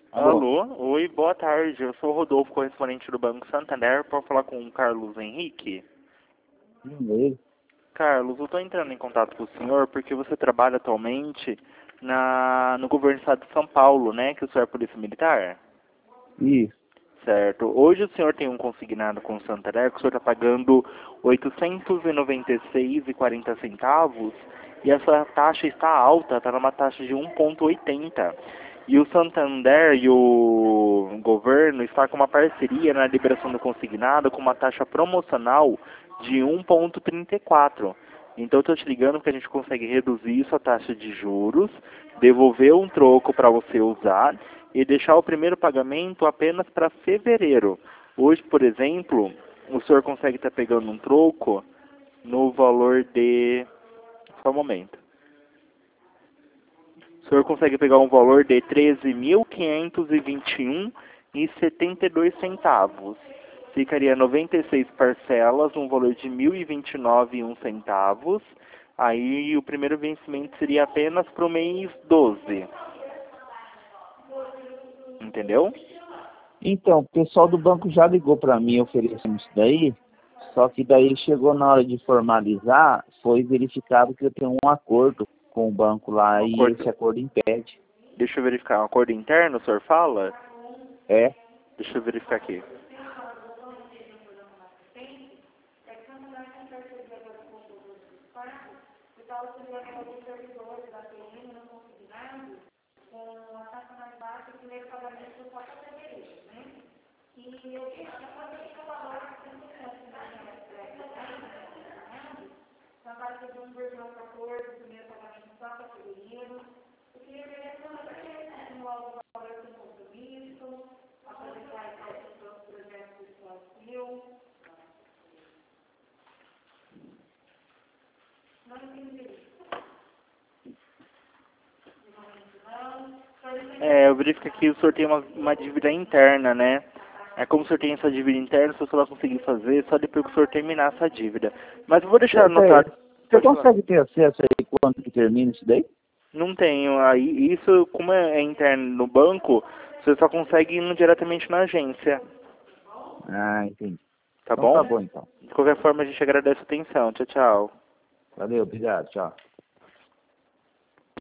Alô? Alô, oi, boa tarde. Eu sou o Rodolfo, correspondente do Banco Santander, para falar com o Carlos Henrique. Ele? Carlos, eu estou entrando em contato com o senhor porque você trabalha atualmente no governo do estado de São Paulo, né? Que o senhor é polícia militar? Isso. Certo. Hoje o senhor tem um consignado com o Santander que o senhor está pagando R$ 896,40 e essa taxa está alta, está numa taxa de 1,80. E o Santander e o governo estão com uma parceria na liberação do consignado com uma taxa promocional de 1,34. Então eu estou te ligando porque a gente consegue reduzir isso a taxa de juros, devolver um troco para você usar e deixar o primeiro pagamento apenas para fevereiro. Hoje, por exemplo, o senhor consegue estar pegando um troco no valor de... Só um momento. O senhor consegue pegar um valor de R$ 13.521,72. Ficaria 96 parcelas, um valor de R$ 1.029,01. Aí o primeiro vencimento seria apenas para o mês 12. Entendeu? Então, o pessoal do banco já ligou para mim oferecendo isso daí, só que daí chegou na hora de formalizar, foi verificado que eu tenho um acordo com o banco lá e esse acordo impede. Deixa eu verificar. Um acordo interno, o senhor fala? É? Deixa eu verificar aqui. Eu verifico aqui o senhor tem uma dívida interna, né? É como o senhor tem essa dívida interna, o senhor só vai conseguir fazer só depois que o senhor terminar essa dívida. Mas eu vou deixar anotado. Você consegue ter acesso aí quando que termina isso daí? Não tenho. Aí, isso, como é interno no banco, você só consegue indo diretamente na agência. Ah, entendi. Tá Então tá bom? bom então. De qualquer forma, a gente agradece a atenção. Tchau, tchau. Valeu, obrigado, tchau.